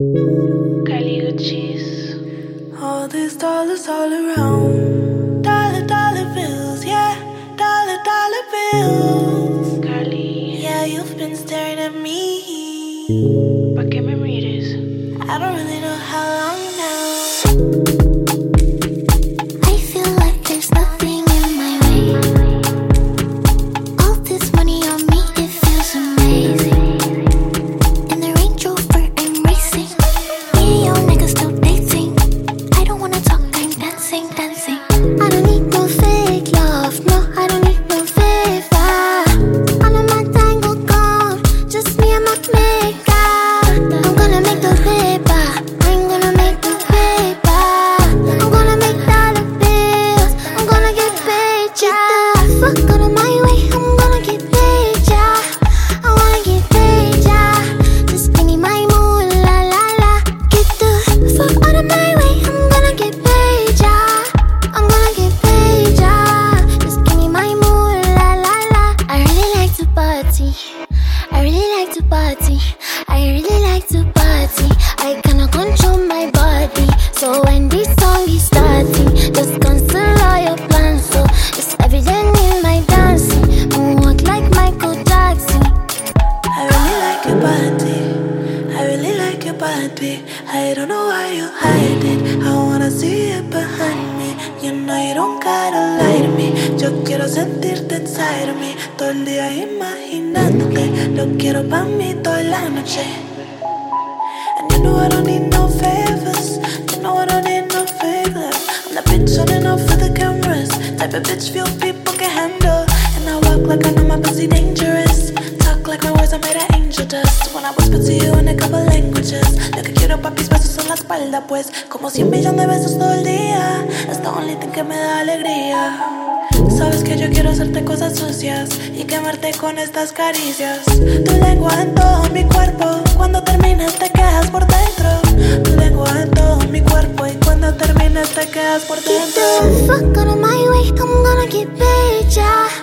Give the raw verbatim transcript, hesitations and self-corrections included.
Caliuchis. All these dollars all around. Dollar, dollar bills, yeah. Dollar, dollar bills. Carly. Yeah, you've been staring at me. ¿Pa' qué me mires? I don't really know how long now. I feel like there's nothing in my way. All this money on me, it feels amazing. In the Range Rover, I'm racing. Me and your nigga still dating. I don't wanna talk, I'm dancing, dancing. I don't need no fake love, no, I don't need no favor. All of my tango gone, just me and my makeup. I'm gonna make the paper, I'm gonna make the paper. I'm gonna make dollar bills, I'm gonna get paid, yeah. Fuck out of my way, I'm gonna get paid, yeah. I wanna get paid, yeah. Just give me my moolah, la la. Get the fuck out of my way, I'm gonna get paid, yeah. I'm gonna get paid, yeah. Just give me my moolah, la la. I really like to party, I really like to party, I really like to party. I cannot control my body, so when this song is starting, just cancel all your plans. So it's evident in my dancing, moonwalk like Michael Jackson. I really like your body. I really like your body. I don't know why you hide it. I wanna see it behind me. You know you don't gotta lie to me. Yo quiero sentirte inside of me. Todo el día imaginándote. Lo quiero pa' mí toda la noche. And you know I don't need no favors. You know I don't need no favors. I'm the bitch running off for the cameras. Type of bitch few people can handle. And I walk like I know my pussy dangerous. Talk like my words are made of angel dust. When I whisper to you in a couple languages. Lo que quiero papis besos en la espalda pues. Como cien millones de besos todo el día. Es the only thing que me da alegría. Sabes que yo quiero hacerte cosas sucias y quemarte con estas caricias. Tu lengua en todo mi cuerpo. Cuando termines te quedas por dentro. Tu lengua en todo mi cuerpo y cuando termines te quedas por Get dentro. the fuck out of my way, I'm gonna get paid, yeah.